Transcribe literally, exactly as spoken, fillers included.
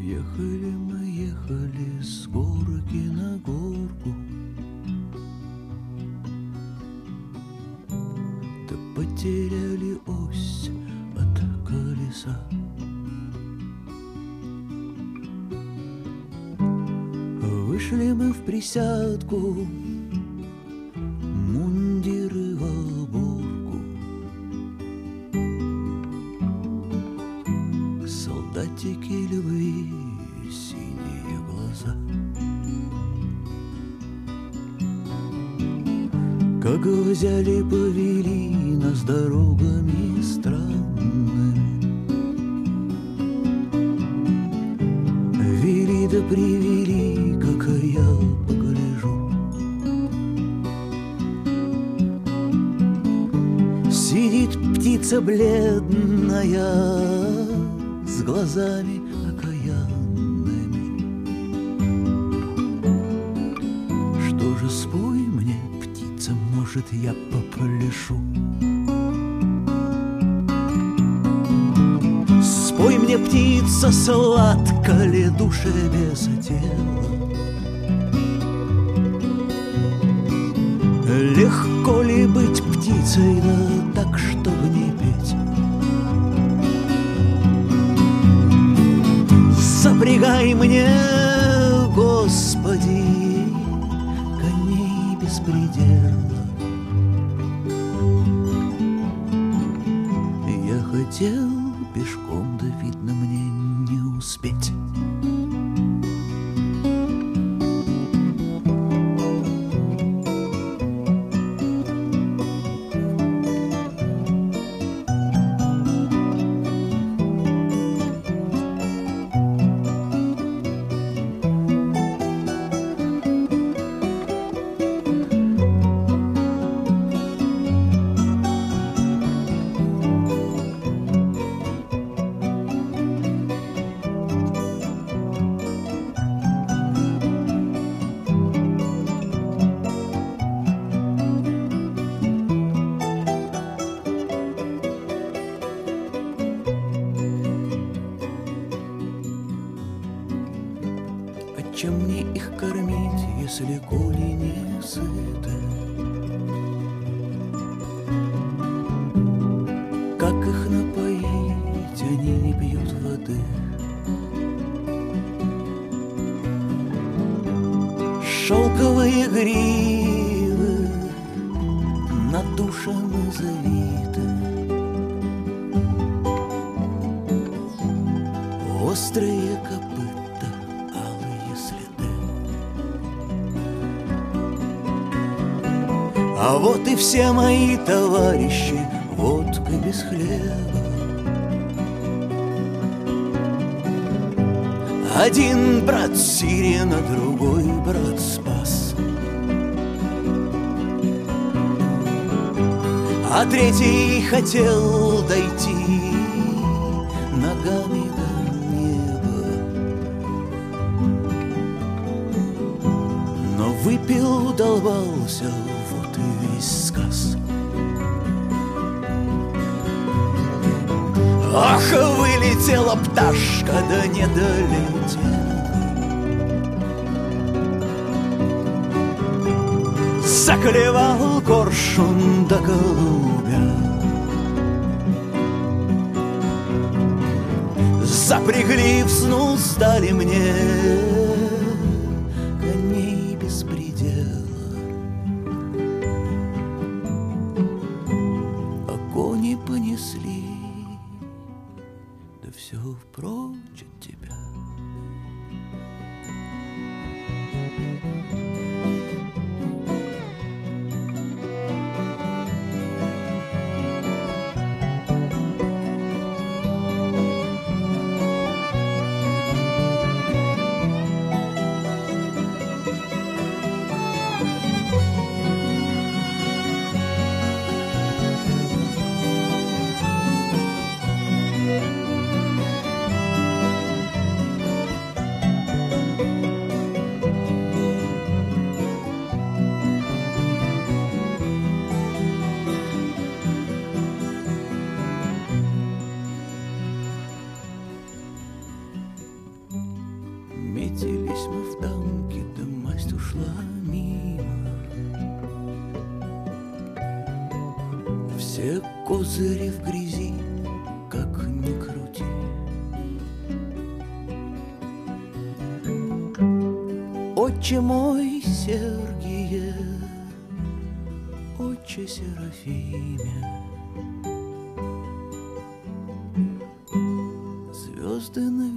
Ехали мы, ехали с горки на горку, да потеряли ось от колеса. Вышли мы в присядку, мундиры в оборку, солдатики любви, синие глаза. Как взяли, повели нас дорогами странными, вели да привели, как я погляжу. Сидит птица бледная с глазами окаянными. Что же, спой мне, птица, может, я попляшу. Спой мне, птица, сладко ли душе без тела? Легко ли быть птицей, да так, чтобы не петь? Запрягай мне, Господи, коней беспредела. Я хотел пешком, да видно мне не успеть. Чем мне их кормить, если коли не сыты? Как их напоить, они не пьют воды. Шелковые гривы надушены, завиты, острые копыта, алые следы. А вот и все мои товарищи, водка без хлеба. Один брат Сирена, другой брат Спас, а третий хотел дойти ногами до неба, но выпил, долбался, вот и весь сказ. Ах, вылетела пташка, да не долетела. Заклевал коршун да голубя. Запрягли в снус, стали мне коней без предела. А кони понесли, да все прочь от тебя. Все козыри в грязи, как ни крути. Отче мой, Сергие, Отче Серафиме, звезды на